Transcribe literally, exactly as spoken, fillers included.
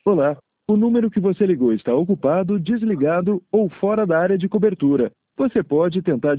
Olá, o número que você ligou está ocupado, desligado ou fora da área de cobertura. Você pode tentar